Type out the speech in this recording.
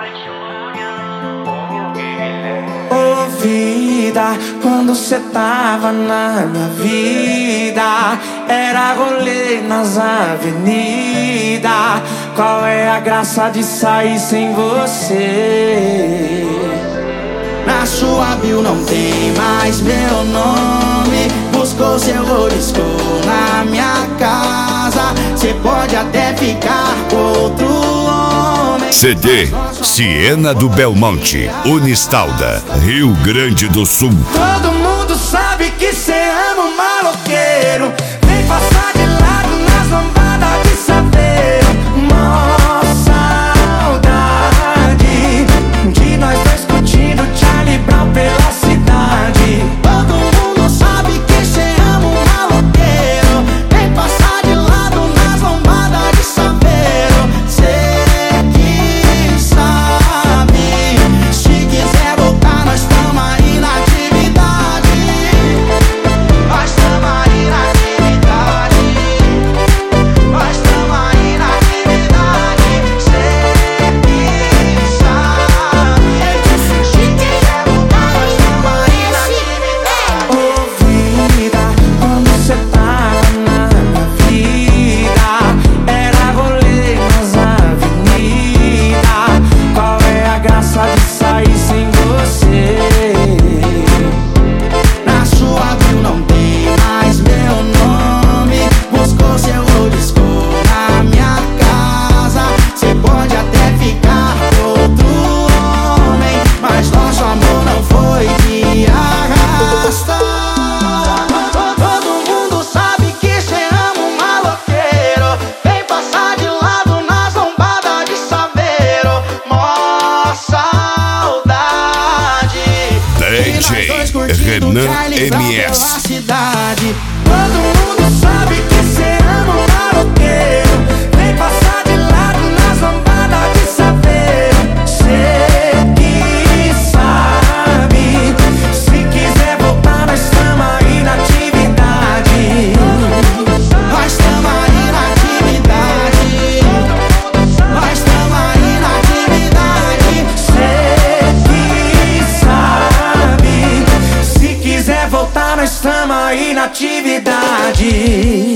Ô vida, quando cê tava na minha vida, era rolê nas avenidas. Qual é a graça de sair sem você? Na sua bio não tem mais meu nome. Buscou seu riscou na minha casa. Cê pode até ficar com outro homem. CD Siena do Belmonte, Unistalda, Rio Grande do Sul. Todo mundo sabe que cê ama um maloqueiro. Vem passar de lado nas lombadas de saveiro. Mó saudade de nós dois curtindo Charlie Brown pela cidade. Todo mundo sabe que cê ama um maloqueiro. Vem passar de lado nas lombadas de saveiro. Cê que sabe, se quiser voltar nós tamo aí na atividade. Nós tamo aí na atividade. Nós tamo aí na atividade. Cê que sabe, se quiser voltar nós tamo aí na atividade. Ô vida, quando cê tava na minha vida, era rolê nas avenidas. Qual é a graça de sair sem você? Na sua bio não tem mais meu nome. Buscou seu riscou na minha casa. Cê pode até ficar com outro homem, mas nosso amor não foi de arrasta. Todo mundo sabe que cê ama um maloqueiro. Vem passar de lado nas lombadas de saveiro. Mó saudade DJ Renan MS. cidade. Todo mundo sabe que cê ama um maloqueiro. Vem passar de lado nas lombadas de saveiro. Cê que sabe, se quiser voltar nós tamo aí na atividade. Nós tamo aí na atividade. Nós tamo aí na atividade. Cê que sabe, se quiser voltar nós tamo aí na atividade.